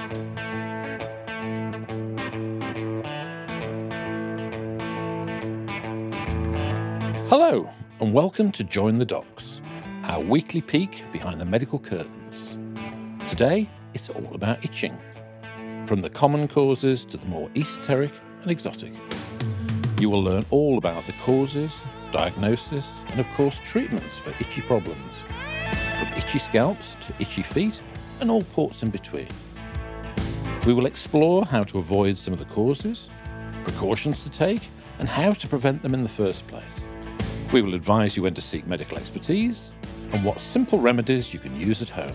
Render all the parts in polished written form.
Hello, and welcome to Join the Docs, our weekly peek behind the medical curtains. Today, it's all about itching, from the common causes to the more esoteric and exotic. You will learn all about the causes, diagnosis, and of course treatments for itchy problems, from itchy scalps to itchy feet and all ports in between. We will explore how to avoid some of the causes, precautions to take, and how to prevent them in the first place. We will advise you when to seek medical expertise and what simple remedies you can use at home.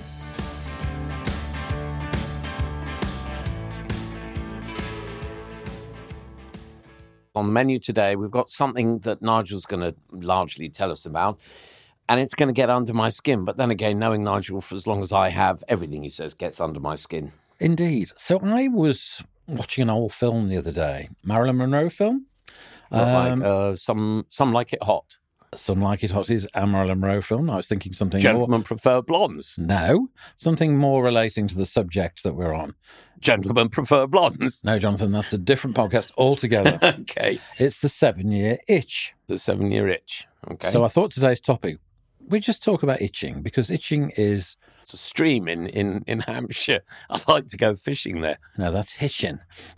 On the menu today, we've got something that Nigel's going to largely tell us about, and it's going to get under my skin. But then again, knowing Nigel for as long as I have, everything he says gets under my skin. Indeed. So I was watching an old film the other day, Marilyn Monroe film. Some like it hot. Some Like It Hot is a Marilyn Monroe film. I was thinking something Gentlemen prefer blondes. No, something more relating to the subject that we're on. Gentlemen prefer blondes. No, Jonathan, that's a different podcast altogether. Okay. It's the 7-year itch. The 7-year itch. Okay. So I thought today's topic, we just talk about itching, because itching is... It's a stream in Hampshire. I like to go fishing there. No, that's hitching.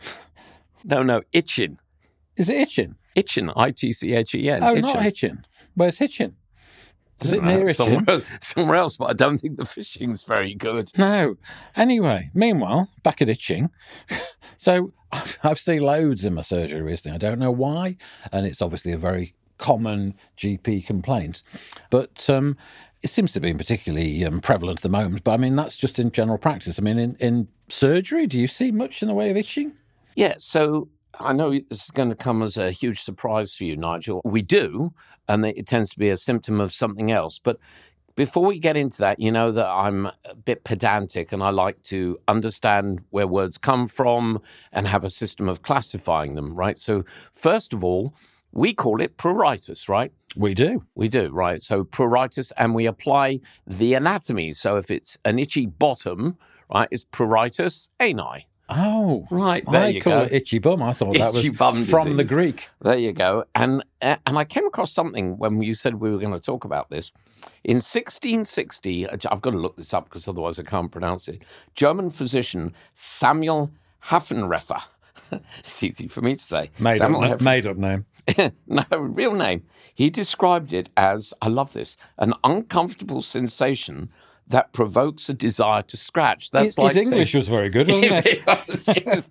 No, itching. Is it itching? Itching, I-T-C-H-E-N. Oh, itching. not hitching. Where's hitching? Is it near itching? Somewhere else, but I don't think the fishing's very good. No. Anyway, meanwhile, back at itching. So I've seen loads in my surgery recently. I don't know why, and it's obviously a very common GP complaint. But it seems to be particularly prevalent at the moment. But I mean, that's just in general practice. I mean, in surgery, do you see much in the way of itching? Yeah, so I know this is going to come as a huge surprise for you, Nigel. We do, and it tends to be a symptom of something else. But before we get into that, you know that I'm a bit pedantic and I like to understand where words come from and have a system of classifying them, right? So first of all, we call it pruritus, right? We do. We do, right? So pruritus, and we apply the anatomy. So if it's an itchy bottom, right, it's pruritus ani. Oh, right. There you call go. it itchy bum. I thought that Itchy was bum from the disease. Greek. There you go. And I came across something when you said we were going to talk about this. In 1660, I've got to look this up because otherwise I can't pronounce it. German physician Samuel Haffenreffer. It's easy for me to say. Made up name. No, real name. He described it as, I love this, an uncomfortable sensation that provokes a desire to scratch. His English was very good, wasn't it?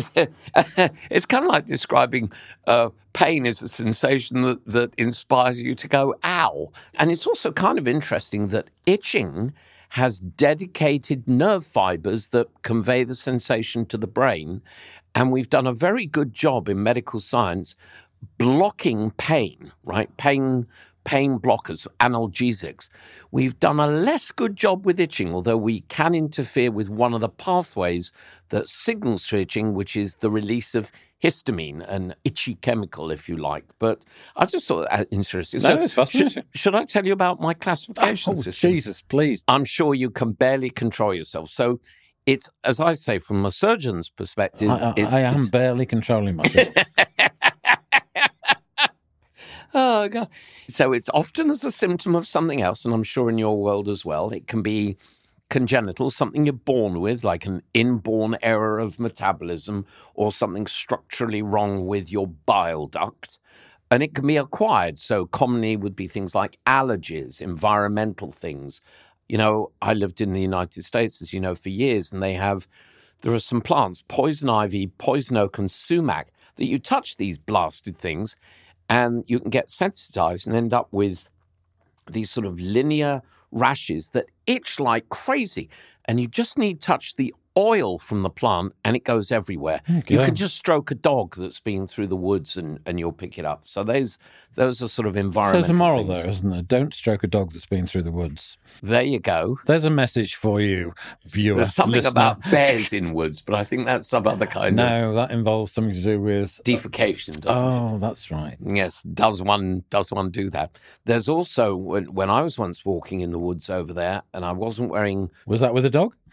It's kind of like describing pain as a sensation that inspires you to go, ow. And it's also kind of interesting that itching has dedicated nerve fibers that convey the sensation to the brain. And we've done a very good job in medical science blocking pain, right? Pain blockers, analgesics. We've done a less good job with itching, although we can interfere with one of the pathways that signals to itching, which is the release of histamine, an itchy chemical, if you like. But I just thought that interesting. No, it's fascinating. Should I tell you about my classification system? Jesus, please. I'm sure you can barely control yourself. So it's, as I say, from a surgeon's perspective... I am barely controlling myself. Oh, God. So it's often as a symptom of something else, and I'm sure in your world as well. It can be congenital, something you're born with, like an inborn error of metabolism or something structurally wrong with your bile duct. And it can be acquired. So commonly would be things like allergies, environmental things. You know, I lived in the United States, as you know, for years, and there are some plants, poison ivy, poison oak, and sumac, that you touch these blasted things, and you can get sensitized and end up with these sort of linear rashes that itch like crazy. And you just need to touch the oil from the plant and it goes everywhere. Okay. You can just stroke a dog that's been through the woods and you'll pick it up. So those are sort of environmental So there's a moral things. there, isn't there? Don't stroke a dog that's been through the woods. There you go. There's a message for you, viewer. There's something listener. about bears in woods, but I think that's some other kind of... No, that involves something to do with... defecation, doesn't it? Oh, that's right. Yes, does one do that? There's also, when I was once walking in the woods over there and I wasn't wearing... Was that with a dog?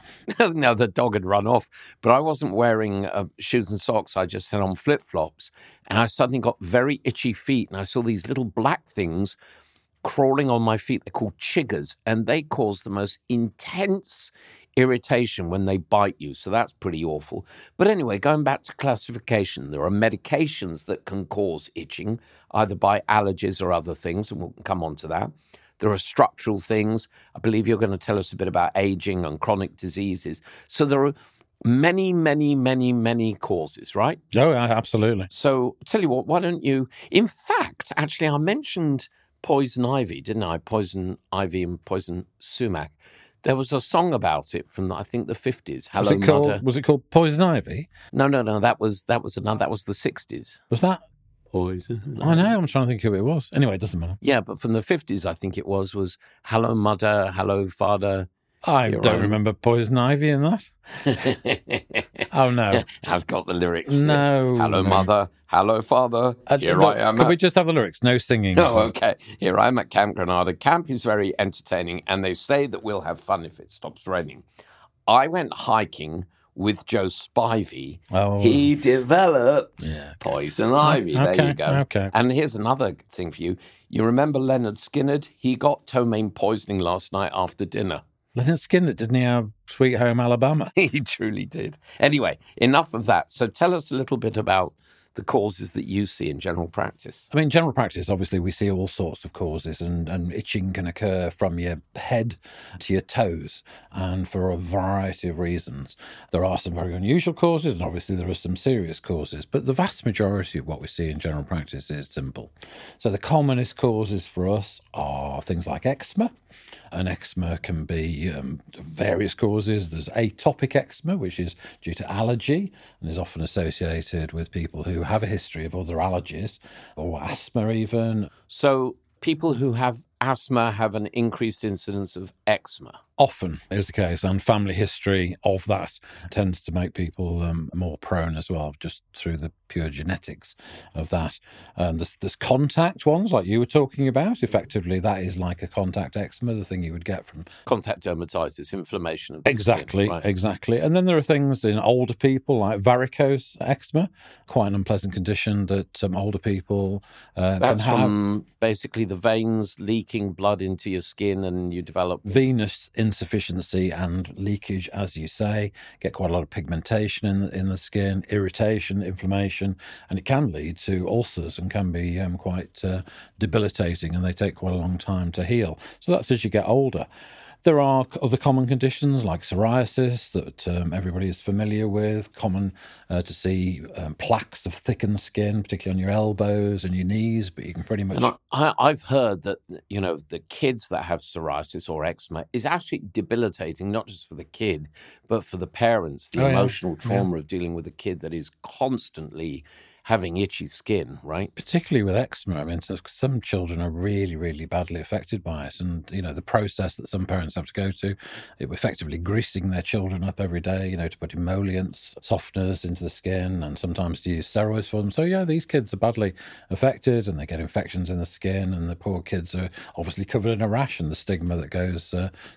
No, the dog had run off, but I wasn't wearing shoes and socks. I just had on flip-flops, and I suddenly got very itchy feet, and I saw these little black things crawling on my feet. They're called chiggers, and they cause the most intense irritation when they bite you. So that's pretty awful. But anyway, going back to classification, there are medications that can cause itching, either by allergies or other things, and we'll come on to that. There are structural things. I believe you're going to tell us a bit about aging and chronic diseases. So there are many, many, many, many causes, right? Oh, absolutely. So tell you what, why don't you... In fact, actually, I mentioned poison ivy, didn't I? Poison ivy and poison sumac. There was a song about it from, I think, the 50s. Hello, Mother. Was it called Poison Ivy? No. That was another. That was the 60s. Was that? Poison. I know. I'm trying to think who it was. Anyway, it doesn't matter. Yeah, but from the 50s, I think it was Hello, Mother. Hello, Father. I don't remember Poison Ivy in that. Oh, no. I've got the lyrics. No. Here. Hello, Mother. Hello, Father. Here I am. Could we just have the lyrics? No singing. Oh, okay. Here I am at Camp Granada. Camp is very entertaining, and they say that we'll have fun if it stops raining. I went hiking with Joe Spivey. Oh. He developed poison ivy. There you go. Okay. And here's another thing for you. You remember Leonard Skinner? He got ptomaine poisoning last night after dinner. Leonard Skinner, didn't he have Sweet Home Alabama? He truly did. Anyway, enough of that. So tell us a little bit about the causes that you see in general practice. I mean, general practice, obviously, we see all sorts of causes, and itching can occur from your head to your toes, and for a variety of reasons. There are some very unusual causes, and obviously there are some serious causes, but the vast majority of what we see in general practice is simple. So the commonest causes for us are things like eczema, and eczema can be various causes. There's atopic eczema, which is due to allergy and is often associated with people who have a history of other allergies or asthma even. So people who have asthma have an increased incidence of eczema. Often is the case, and family history of that tends to make people more prone as well, just through the pure genetics of that. There's contact ones, like you were talking about. Effectively, that is like a contact eczema, the thing you would get from... Contact dermatitis, inflammation of the Exactly, skin, right? Exactly. And then there are things in older people, like varicose eczema, quite an unpleasant condition that older people can have. From basically the veins leaking blood into your skin, and you develop... venous insufficiency and leakage, as you say, get quite a lot of pigmentation in the skin, irritation, inflammation, and it can lead to ulcers and can be quite debilitating, and they take quite a long time to heal. So that's as you get older. There are other common conditions like psoriasis that everybody is familiar with, common to see plaques of thickened skin, particularly on your elbows and your knees, but you can pretty much... And I've heard that, you know, the kids that have psoriasis or eczema is actually debilitating, not just for the kid, but for the parents, the emotional trauma of dealing with a kid that is constantly having itchy skin, right? Particularly with eczema. I mean, some children are really, really badly affected by it. And, you know, the process that some parents have to go to, effectively greasing their children up every day, you know, to put emollients, softeners into the skin, and sometimes to use steroids for them. So, yeah, these kids are badly affected, and they get infections in the skin, and the poor kids are obviously covered in a rash, and the stigma that goes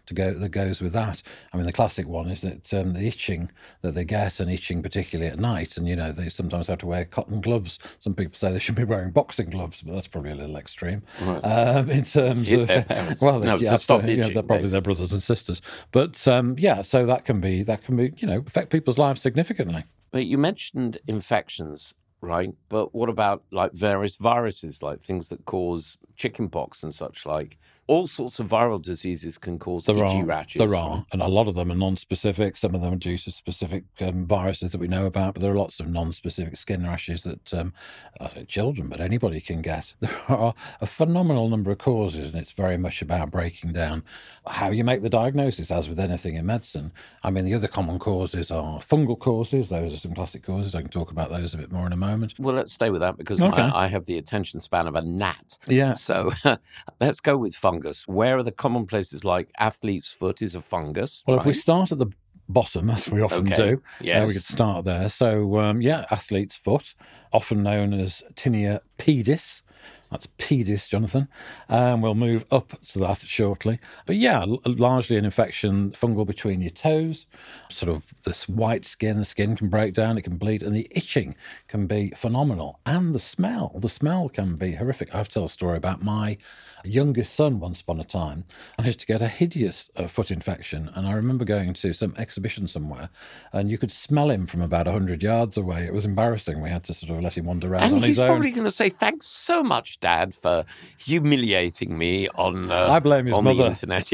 with that. I mean, the classic one is that the itching that they get, and itching particularly at night, and, you know, they sometimes have to wear cotton gloves. Some people say they should be wearing boxing gloves, but that's probably a little extreme. Right. In terms of to stop itching, they're probably their brothers and sisters. But so that can be you know, affect people's lives significantly. But you mentioned infections, right? But what about like various viruses, like things that cause chickenpox and such like? All sorts of viral diseases can cause itchy rashes. There are, and a lot of them are non-specific. Some of them are due to specific viruses that we know about, but there are lots of non-specific skin rashes that, I say children, but anybody can get. There are a phenomenal number of causes, and it's very much about breaking down how you make the diagnosis, as with anything in medicine. I mean, the other common causes are fungal causes. Those are some classic causes. I can talk about those a bit more in a moment. Well, let's stay with that because I have the attention span of a gnat. Yeah. So let's go with fungus. Where are the common places like athlete's foot is a fungus? Well, if we start at the bottom, as we often do, we could start there. So, athlete's foot, often known as tinea pedis. That's pedis, Jonathan. We'll move up to that shortly. But yeah, largely an infection fungal between your toes, sort of this white skin. The skin can break down, it can bleed, and the itching can be phenomenal. And the smell can be horrific. I have to tell a story about my youngest son once upon a time. I used to get a hideous foot infection. And I remember going to some exhibition somewhere, and you could smell him from about 100 yards away. It was embarrassing. We had to sort of let him wander around on his own. And he's probably going to say, thanks so much, Dad, for humiliating me on I blame his mother. The internet.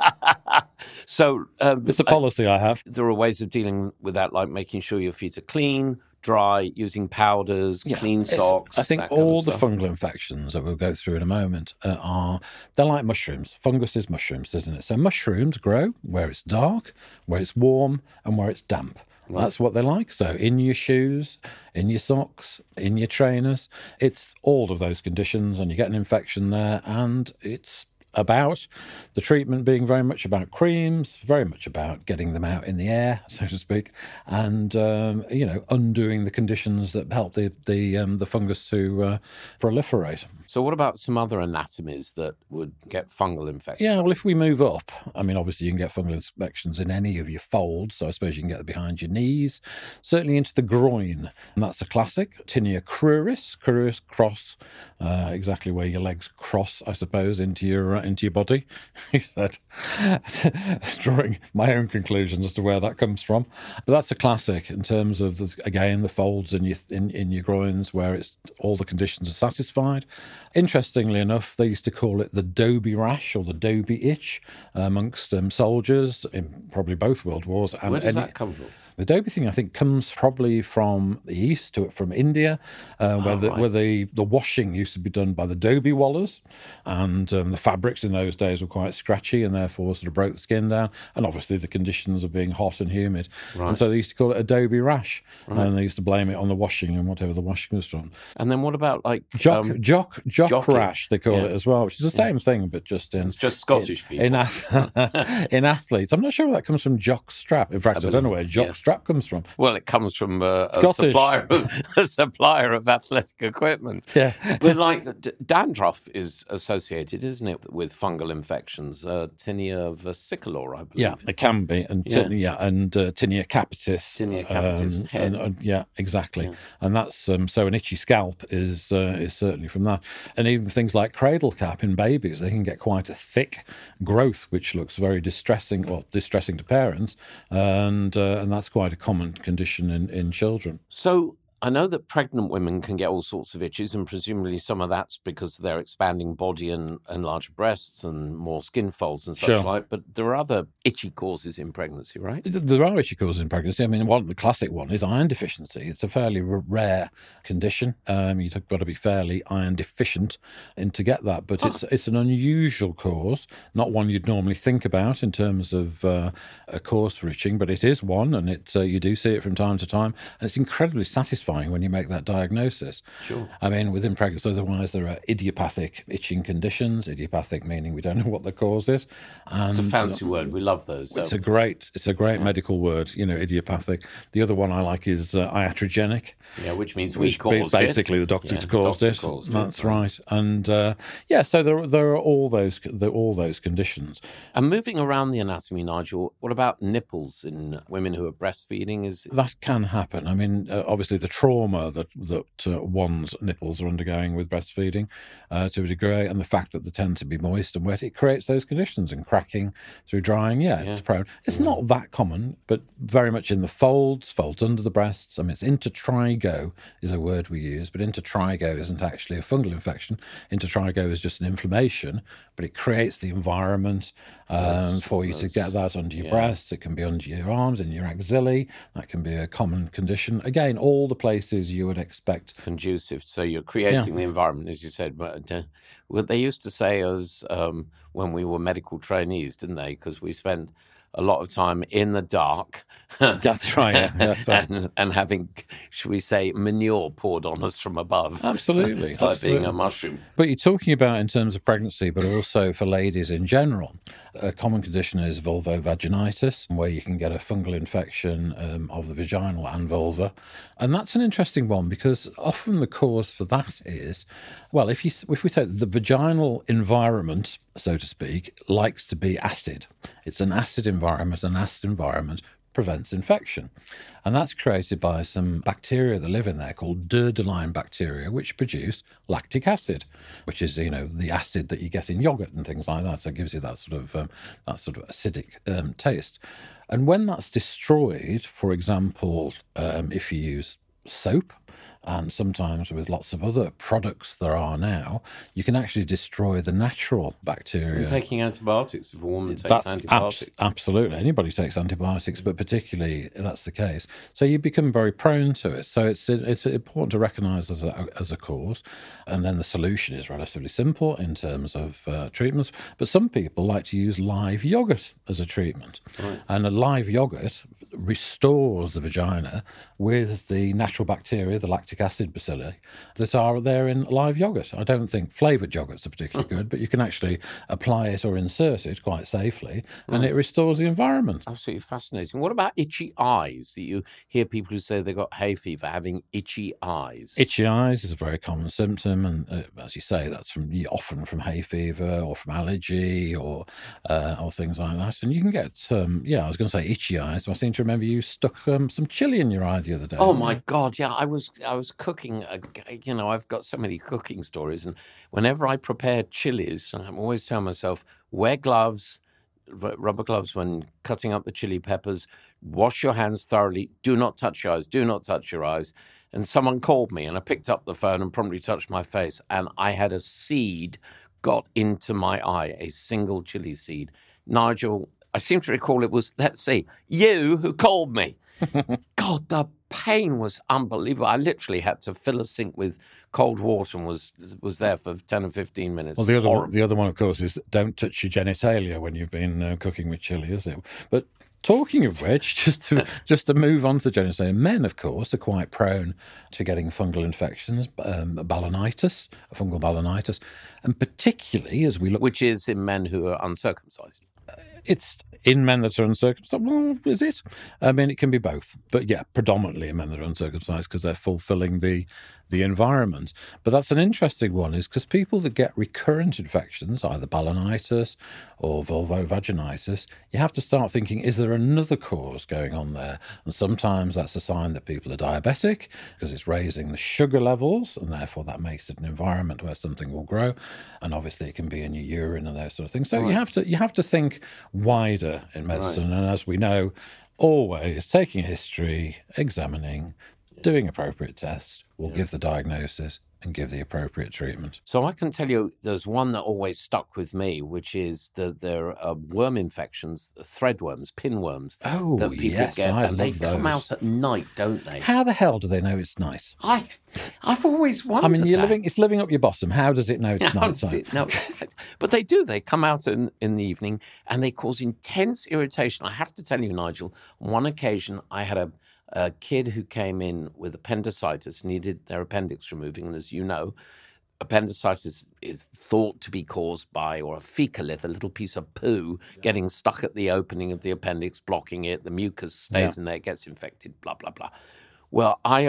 So it's a policy I have. There are ways of dealing with that, like making sure your feet are clean, dry, using powders, clean socks. I think all the fungal infections that we'll go through in a moment they're like mushrooms. Fungus is mushrooms, isn't it? So mushrooms grow where it's dark, where it's warm, and where it's damp. Right. That's what they like. So in your shoes, in your socks, in your trainers, it's all of those conditions, and you get an infection there, and it's about the treatment being very much about creams, very much about getting them out in the air, so to speak, and undoing the conditions that help the fungus to proliferate. So what about some other anatomies that would get fungal infection? Yeah, well, if we move up, I mean, obviously you can get fungal infections in any of your folds, so I suppose you can get them behind your knees, certainly into the groin, and that's a classic. Tinea cruris, cross, exactly where your legs cross, I suppose, into your body. He said, drawing my own conclusions as to where that comes from. But that's a classic in terms of, the folds in your groins where it's all the conditions are satisfied. Interestingly enough, they used to call it the Dobie rash or the Dobie itch amongst soldiers in probably both World Wars. Where does that come from? The Dobie thing, I think, comes probably from the east, from India, where the washing used to be done by the Dobie wallers, and the fabrics in those days were quite scratchy and therefore sort of broke the skin down. And obviously the conditions of being hot and humid. Right. And so they used to call it a Dobie rash, and they used to blame it on the washing and whatever the washing was from. And then what about like... Jock rash, they call it as well, which is the same thing, but just in... It's just Scottish people. In athletes. I'm not sure where that comes from, jock strap. In fact, I don't know where jock strap comes from. Well, it comes from a supplier of athletic equipment. Yeah. But like dandruff is associated, isn't it, with fungal infections? Tinea vesicolor, I believe. Yeah, it can be. And tinea capitis. Tinea capitis, head. Yeah, exactly. Yeah. And that's so an itchy scalp is certainly from that. And even things like cradle cap in babies, they can get quite a thick growth, which looks very distressing to parents, and that's quite a common condition in children. So I know that pregnant women can get all sorts of itches, and presumably some of that's because of their expanding body and larger breasts and more skin folds and such like. But there are other itchy causes in pregnancy, right? There are itchy causes in pregnancy. I mean, the classic one is iron deficiency. It's a fairly rare condition. You've got to be fairly iron deficient to get that. But it's an unusual cause, not one you'd normally think about in terms of a cause for itching, but it is one, and you do see it from time to time, and it's incredibly satisfying when you make that diagnosis. Sure. I mean, within pregnancy, otherwise there are idiopathic itching conditions. Idiopathic meaning we don't know what the cause is. And it's a fancy word. We love those. It's a great medical word, idiopathic. The other one I like is iatrogenic. Yeah, which means we caused it. Basically, the doctor caused it. That's right. And so there are all those conditions. And moving around the anatomy, Nigel, what about nipples in women who are breastfeeding? That can happen. I mean, obviously the trauma that one's nipples are undergoing with breastfeeding to a degree, and the fact that they tend to be moist and wet, it creates those conditions, and cracking through drying. It's prone. It's not that common, but very much in the folds under the breasts. I mean, it's intertrigo is a word we use, but intertrigo isn't actually a fungal infection. Intertrigo is just an inflammation, but it creates the environment for you to get that under your breasts. It can be under your arms, in your axillae. That can be a common condition. Again, all the places you would expect. Conducive. So you're creating the environment, as you said. But what they used to say was when we were medical trainees, didn't they? Because we spent a lot of time in the dark. That's right. Yeah, that's right. and having, should we say, manure poured on us from above. Absolutely. It's like being a mushroom. But you're talking about in terms of pregnancy, but also for ladies in general. A common condition is vulvovaginitis, where you can get a fungal infection of the vaginal and vulva. And that's an interesting one because often the cause for that is, well, if we take the vaginal environment, so to speak, likes to be acid. It's an acid environment. An acid environment prevents infection. And that's created by some bacteria that live in there called Dürerlein bacteria, which produce lactic acid, which is, the acid that you get in yogurt and things like that. So it gives you that sort of acidic taste. And when that's destroyed, for example, if you use soap, and sometimes with lots of other products there are now, you can actually destroy the natural bacteria. And taking antibiotics, if a woman takes antibiotics. Absolutely. Anybody takes antibiotics, but particularly that's the case. So you become very prone to it. So it's important to recognise as a cause. And then the solution is relatively simple in terms of treatments. But some people like to use live yogurt as a treatment. Right. And a live yogurt restores the vagina with the natural bacteria, the lactic acid bacilli, that are there in live yogurt. I don't think flavoured yogurts are particularly good, but you can actually apply it or insert it quite safely, and it restores the environment. Absolutely fascinating. What about itchy eyes? That you hear people who say they've got hay fever having itchy eyes. Itchy eyes is a very common symptom, and as you say, that's often from hay fever or from allergy or things like that. And you can get, I was going to say itchy eyes. I seem to remember you stuck some chili in your eye the other day. Oh my God! Yeah, I was cooking. I've got so many cooking stories, and whenever I prepare chilies, I'm always telling myself, wear gloves, rubber gloves when cutting up the chili peppers. Wash your hands thoroughly. Do not touch your eyes. Do not touch your eyes. And someone called me, and I picked up the phone and promptly touched my face, and I had a seed got into my eye, a single chili seed. Nigel, I seem to recall it was, let's see, you who called me. God, the pain was unbelievable. I literally had to fill a sink with cold water and was there for 10 or 15 minutes. Well, the other one, of course, is don't touch your genitalia when you've been cooking with chili, is it? But talking of which, just to move on to the genitalia, men, of course, are quite prone to getting fungal infections, balanitis, fungal balanitis, and particularly as we look... Which is in men who are uncircumcised. It's in men that are uncircumcised. Well, is it? I mean, it can be both. But yeah, predominantly in men that are uncircumcised because they're fulfilling the environment. But that's an interesting one, is because people that get recurrent infections, either balanitis or vulvovaginitis, you have to start thinking, is there another cause going on there? And sometimes that's a sign that people are diabetic because it's raising the sugar levels, and therefore that makes it an environment where something will grow. And obviously it can be in your urine and those sort of things. So you have to think wider in medicine. Right. And as we know, always taking a history, examining, doing appropriate tests will give the diagnosis and give the appropriate treatment. So I can tell you there's one that always stuck with me, which is that there are worm infections, threadworms, pinworms, that people get, and they come out at night, don't they? How the hell do they know it's night? I've always wondered. I mean, it's living up your bottom. How does it know it's night? No, but they do. They come out in the evening and they cause intense irritation. I have to tell you, Nigel, on one occasion I had a kid who came in with appendicitis, needed their appendix removing. And as you know, appendicitis is thought to be caused by, or a fecalith, a little piece of poo, getting stuck at the opening of the appendix, blocking it. The mucus stays in there, gets infected, blah, blah, blah. Well, I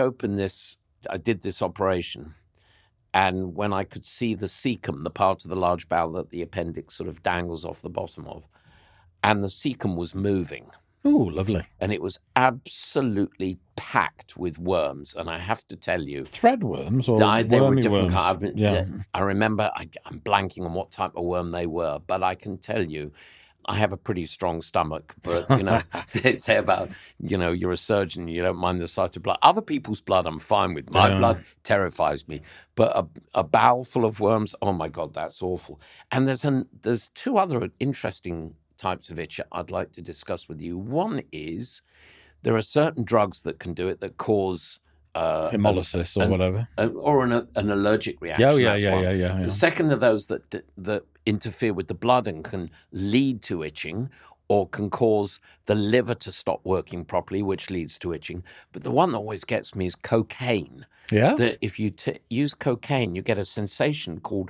did this operation. And when I could see the cecum, the part of the large bowel that the appendix sort of dangles off the bottom of, and the cecum was moving. Oh, lovely. And it was absolutely packed with worms. And I have to tell you... Threadworms or they were different kinds? I remember, I'm blanking on what type of worm they were, but I can tell you, I have a pretty strong stomach. But, they say about, you're a surgeon, you don't mind the sight of blood. Other people's blood I'm fine with. My blood terrifies me. But a bowel full of worms, oh my God, that's awful. And there's two other interesting types of itch I'd like to discuss with you. One is there are certain drugs that can do it that cause hemolysis or whatever, or an allergic reaction. Yeah. The second of those that interfere with the blood and can lead to itching, or can cause the liver to stop working properly, which leads to itching. But the one that always gets me is cocaine. Yeah? That if you use cocaine, you get a sensation called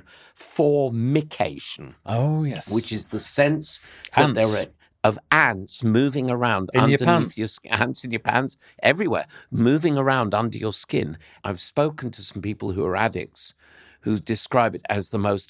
formication, Oh, yes. which is the sense that Ants. there are of ants moving around In your underneath pants. your skin, ants in your pants, everywhere, moving around under your skin. I've spoken to some people who are addicts who describe it as the most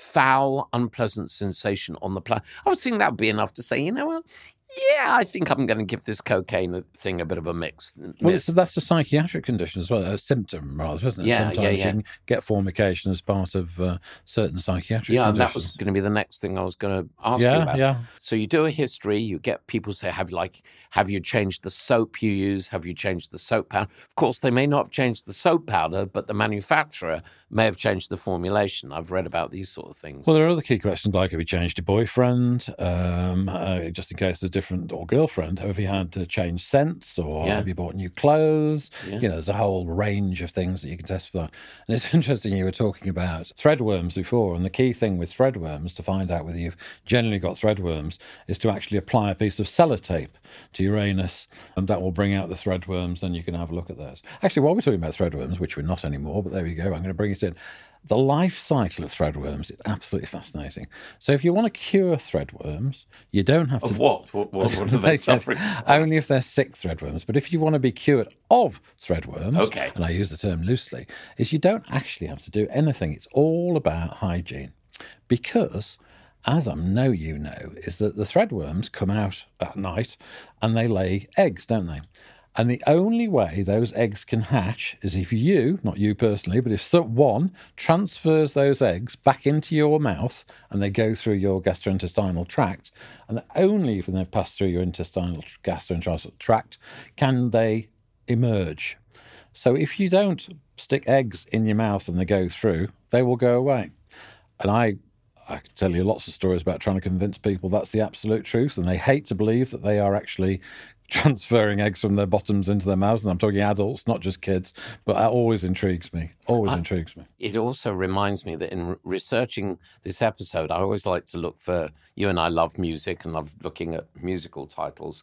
foul, unpleasant sensation on the planet. I would think that would be enough to say, you know what? Yeah, I think I'm going to give this cocaine thing a bit of a mix. Well, that's a psychiatric condition as well, a symptom rather, isn't it? Yeah, Sometimes yeah. you can get formication as part of certain psychiatric Yeah, conditions. that was going to be the next thing I was going to ask you about. Yeah. So you do a history, you get people say, have you changed the soap you use? Have you changed the soap powder? Of course, they may not have changed the soap powder, but the manufacturer may have changed the formulation. I've read about these sort of things. Well, there are other key questions like have you changed your boyfriend, just in case it's different, or girlfriend? Have you had to change scents, or have you bought new clothes? Yeah. There's a whole range of things that you can test for that. And it's interesting, you were talking about threadworms before, and the key thing with threadworms to find out whether you've generally got threadworms is to actually apply a piece of sellotape to your anus, and that will bring out the threadworms, and you can have a look at those. Actually, while we're talking about threadworms, which we're not anymore, but there we go, I'm going to bring it in. The life cycle of threadworms is absolutely fascinating. So if you want to cure threadworms, you don't have to... Of what? What are they suffering? Only if they're sick threadworms. But if you want to be cured of threadworms, okay, and I use the term loosely, is you don't actually have to do anything. It's all about hygiene. Because, as I know you know, is that the threadworms come out at night and they lay eggs, don't they? And the only way those eggs can hatch is if you, not you personally, but if someone transfers those eggs back into your mouth and they go through your gastrointestinal tract, and only when they've passed through your gastrointestinal tract can they emerge. So if you don't stick eggs in your mouth and they go through, they will go away. And I can tell you lots of stories about trying to convince people that's the absolute truth, and they hate to believe that they are actually transferring eggs from their bottoms into their mouths. And I'm talking adults, not just kids, but that always intrigues me. Intrigues me. It also reminds me that in researching this episode, I always like to look for, you and I love music and love looking at musical titles.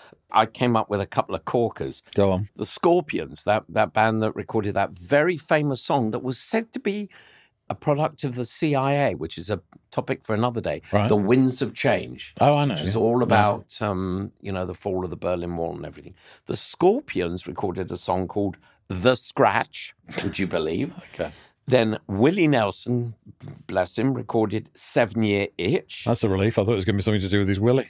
I came up with a couple of corkers. Go on. The Scorpions, that band that recorded that very famous song that was said to be a product of the CIA, which is a topic for another day. Right. The Winds of Change. Oh, I know. Which is all about, the fall of the Berlin Wall and everything. The Scorpions recorded a song called The Scratch, would you believe? Okay. Then Willie Nelson, bless him, recorded 7 Year Itch. That's a relief. I thought it was going to be something to do with his willy.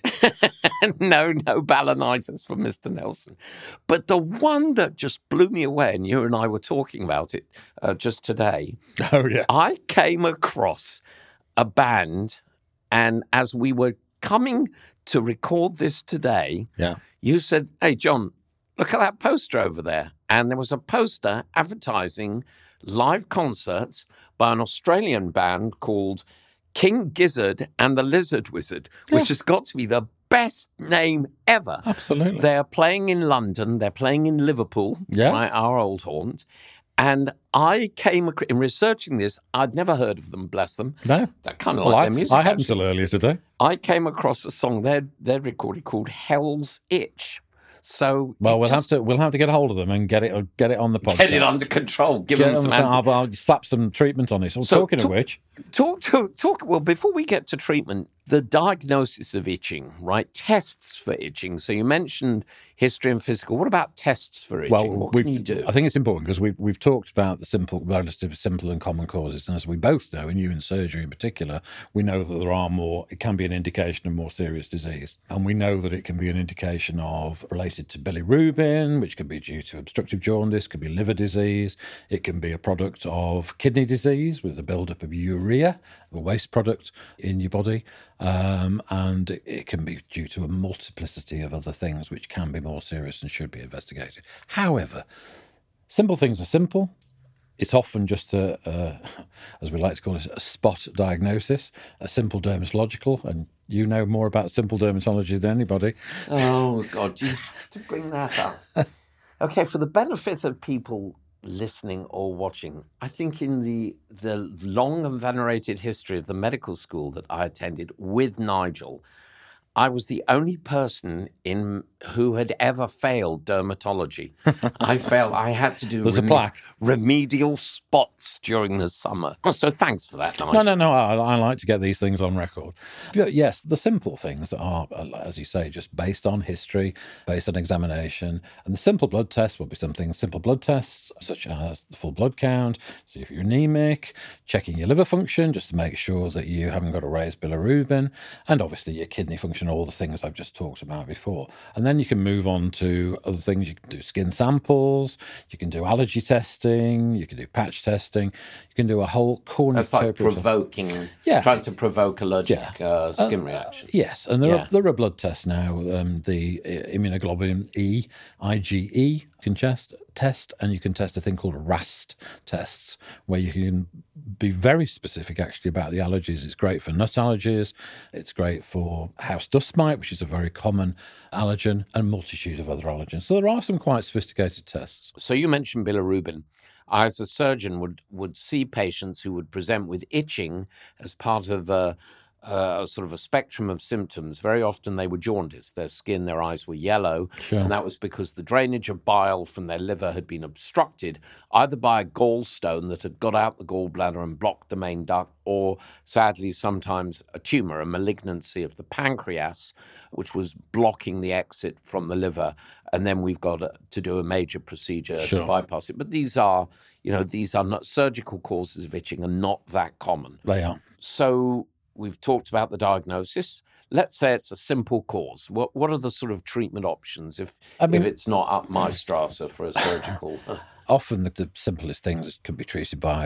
No balanitis for Mr. Nelson. But the one that just blew me away, and you and I were talking about it just today. Oh, yeah. I came across a band, and as we were coming to record this today, you said, hey, John, look at that poster over there. And there was a poster advertising live concerts by an Australian band called King Gizzard and the Lizard Wizard, which has got to be the best name ever. Absolutely. They're playing in London. They're playing in Liverpool, our old haunt. And I came in researching this. I'd never heard of them, bless them. No. I kind of like their music. I hadn't until earlier today. I came across a song they'd recorded called Hell's Itch. So we'll have to get hold of them and get it on the podcast. Get it under control. Give them some I'll slap some treatment on it. So talking of which, talk. Well, before we get to treatment, the diagnosis of itching, right? Tests for itching. So you mentioned history and physical. What about tests for itching? Well, what can you do? I think it's important because we've talked about the relatively simple and common causes, and as we both know, and you in surgery in particular, we know that there are more. It can be an indication of more serious disease, and we know that it can be an indication of related to bilirubin, which can be due to obstructive jaundice, could be liver disease. It can be a product of kidney disease with the buildup of urea, a waste product in your body. And it can be due to a multiplicity of other things which can be more serious and should be investigated. However, simple things are simple. It's often just as we like to call it, a spot diagnosis, a simple dermatological, and you know more about simple dermatology than anybody. Oh, God, do you have to bring that up? Okay, for the benefit of people listening or watching, I think in the long and venerated history of the medical school that I attended with Nigel, I was the only person who had ever failed dermatology. I had to do There's a plaque. remedial spots during the summer. So thanks for that, Nigel. No. I like to get these things on record. But yes, the simple things are, as you say, just based on history, based on examination. And the simple blood tests will be simple blood tests, such as the full blood count, see if you're anemic, checking your liver function, just to make sure that you haven't got a raised bilirubin, and obviously your kidney function, all the things I've just talked about before. And then you can move on to other things. You can do skin samples, you can do allergy testing, you can do patch testing, you can do a whole cornucopia. That's like trying to provoke allergic skin reaction. Yes, and there are blood tests now, the immunoglobulin E, IgE, you can test, and you can test a thing called RAST tests, where you can be very specific actually about the allergies. It's great for nut allergies, it's great for house dust mite, which is a very common allergen, and a multitude of other allergens. So there are some quite sophisticated tests. So you mentioned bilirubin. I, as a surgeon, would see patients who would present with itching as part of sort of a spectrum of symptoms. Very often they were jaundiced. Their skin, their eyes were yellow. Sure. And that was because the drainage of bile from their liver had been obstructed either by a gallstone that had got out the gallbladder and blocked the main duct, or sadly sometimes a tumor, a malignancy of the pancreas, which was blocking the exit from the liver. And then we've got to do a major procedure to bypass it. But these are not surgical causes of itching, and not that common. They are. So we've talked about the diagnosis. Let's say it's a simple cause. What are the sort of treatment options if it's not up my strasse for a surgical? Often the simplest things can be treated by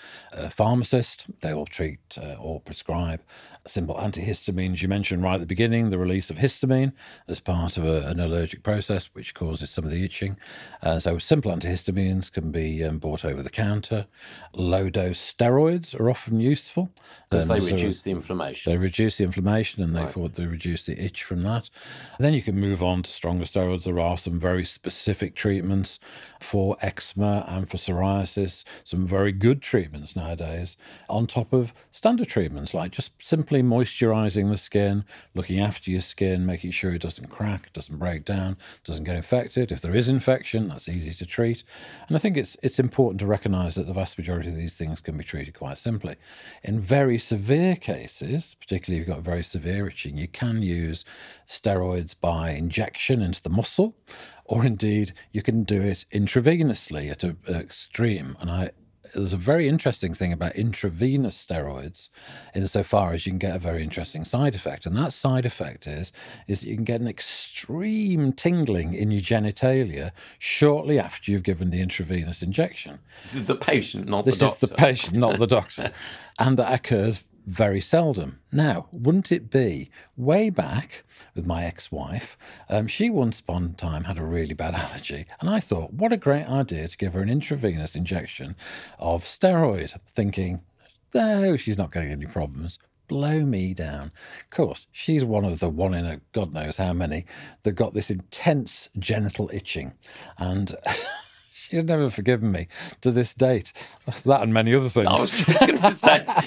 a pharmacist. They will treat or prescribe simple antihistamines. You mentioned right at the beginning the release of histamine as part of an allergic process, which causes some of the itching. So simple antihistamines can be bought over the counter. Low-dose steroids are often useful. Because they reduce the inflammation. They reduce the inflammation, and they reduce the itch from that. And then you can move on to stronger steroids. There are some very specific treatments for eczema and for psoriasis, some very good treatments nowadays, on top of standard treatments, like just simply moisturizing the skin, looking after your skin, making sure it doesn't crack, doesn't break down, doesn't get infected. If there is infection, that's easy to treat. And I think it's important to recognize that the vast majority of these things can be treated quite simply. In very severe cases, particularly if you've got very severe itching, you can use steroids by injection into the muscle, or indeed you can do it intravenously at an extreme. And there's a very interesting thing about intravenous steroids insofar as you can get a very interesting side effect. And that side effect is that you can get an extreme tingling in your genitalia shortly after you've given the intravenous injection. This is the patient, not the doctor. This is the patient, not the doctor. And that occurs very seldom. Now, wouldn't it be, way back with my ex-wife, she once upon a time had a really bad allergy, and I thought, what a great idea to give her an intravenous injection of steroid, thinking, no, she's not going to get any problems. Blow me down. Of course, she's one of the one in a God knows how many that got this intense genital itching, and she's never forgiven me to this date. That and many other things. I was just going to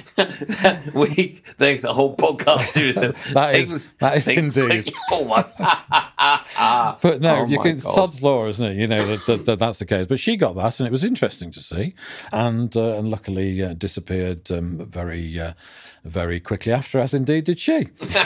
say, there's a whole podcast series of that is indeed. Like, oh my! But no, sod's law, isn't it? You know that's the case. But she got that, and it was interesting to see, and luckily disappeared very, very quickly after, as indeed did she.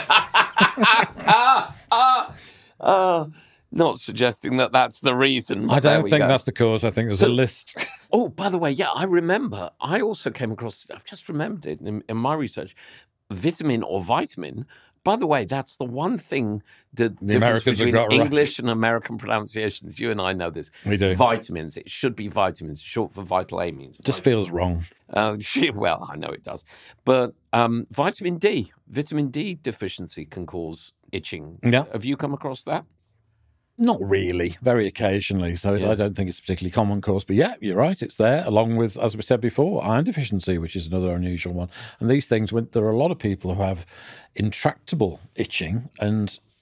Not suggesting that that's the reason. I don't think that's the cause. I think there's a list. Oh, by the way, yeah, I remember. I also came across, I've just remembered it in my research, vitamin or vitamin. By the way, that's the one thing, the difference between English and American pronunciations. You and I know this. We do. Vitamins. It should be vitamins, short for vital amines. Just feels wrong. Well, I know it does. But vitamin D deficiency can cause itching. Yeah. Have you come across that? Not really, very occasionally. So I don't think it's a particularly common cause. But yeah, you're right, it's there, along with, as we said before, iron deficiency, which is another unusual one. And these things, there are a lot of people who have intractable itching, and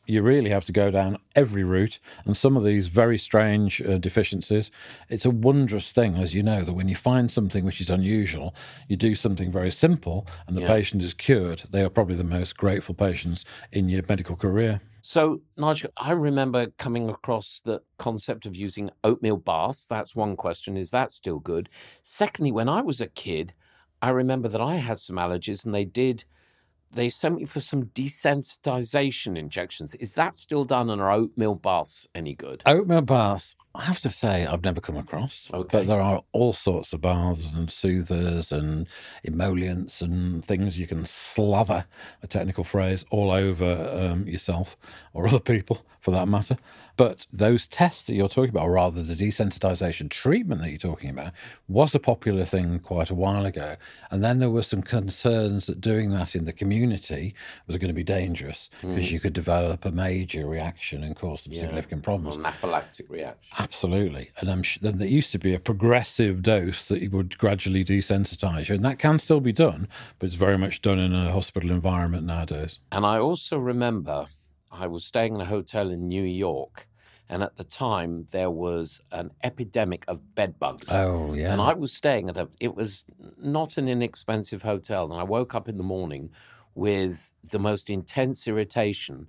you really have to go down every route. And some of these very strange deficiencies, it's a wondrous thing, as you know, that when you find something which is unusual, you do something very simple and the patient is cured. They are probably the most grateful patients in your medical career. So, Nigel, I remember coming across the concept of using oatmeal baths. That's one question. Is that still good? Secondly, when I was a kid, I remember that I had some allergies and they sent me for some desensitization injections. Is that still done, and are oatmeal baths any good? Oatmeal baths, I have to say, I've never come across. Okay. But there are all sorts of baths and soothers and emollients and things you can slather, a technical phrase, all over yourself or other people for that matter. But those tests that you're talking about, or rather the desensitization treatment that you're talking about, was a popular thing quite a while ago. And then there were some concerns that doing that in the community was going to be dangerous because you could develop a major reaction and cause some significant problems. An anaphylactic reaction. Absolutely. And then there used to be a progressive dose that would gradually desensitize you. And that can still be done, but it's very much done in a hospital environment nowadays. And I also remember I was staying in a hotel in New York, and at the time there was an epidemic of bed bugs. Oh, yeah. And I was staying it was not an inexpensive hotel, and I woke up in the morning with the most intense irritation.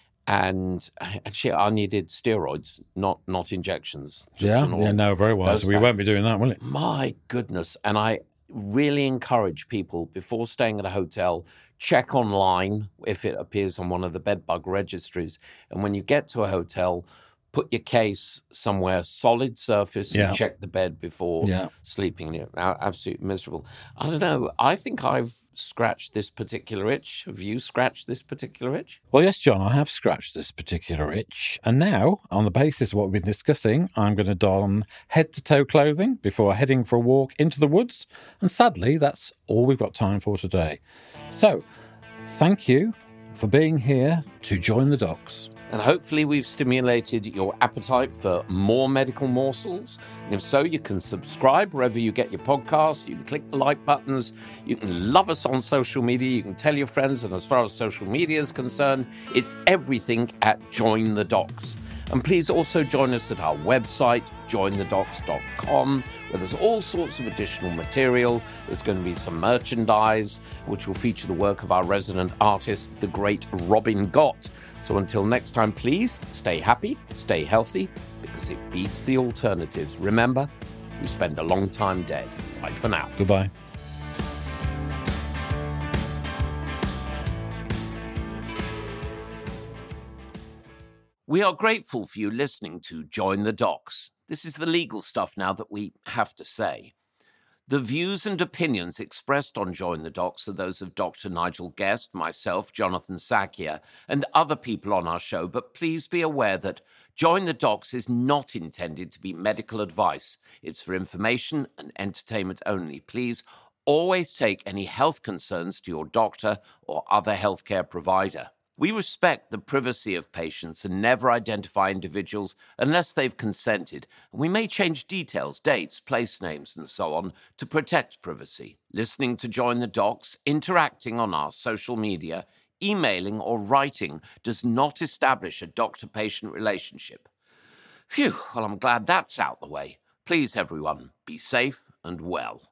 And actually, I needed steroids, not injections. No, very wise. We won't be doing that, will it? My goodness. And I really encourage people, before staying at a hotel, check online if it appears on one of the bedbug registries. And when you get to a hotel, put your case somewhere solid surface and check the bed before sleeping. You're absolutely miserable. I don't know. I think I've scratched this particular itch. Have you scratched this particular itch? Well, yes, John, I have scratched this particular itch. And now, on the basis of what we've been discussing, I'm going to don head-to-toe clothing before heading for a walk into the woods. And sadly, that's all we've got time for today. So, thank you for being here to join the docs. And hopefully we've stimulated your appetite for more medical morsels. And if so, you can subscribe wherever you get your podcasts. You can click the like buttons. You can love us on social media. You can tell your friends. And as far as social media is concerned, it's everything at Join the Docs. And please also join us at our website, jointhedocs.com, where there's all sorts of additional material. There's going to be some merchandise, which will feature the work of our resident artist, the great Robin Gott. So until next time, please stay happy, stay healthy, because it beats the alternatives. Remember, we spend a long time dead. Bye for now. Goodbye. We are grateful for you listening to Join the Docs. This is the legal stuff now that we have to say. The views and opinions expressed on Join the Docs are those of Dr. Nigel Guest, myself, Jonathan Sakia, and other people on our show, but please be aware that Join the Docs is not intended to be medical advice. It's for information and entertainment only. Please always take any health concerns to your doctor or other healthcare provider. We respect the privacy of patients and never identify individuals unless they've consented, and we may change details, dates, place names, and so on to protect privacy. Listening to Join the Docs, interacting on our social media, emailing or writing does not establish a doctor-patient relationship. Phew, well, I'm glad that's out the way. Please, everyone, be safe and well.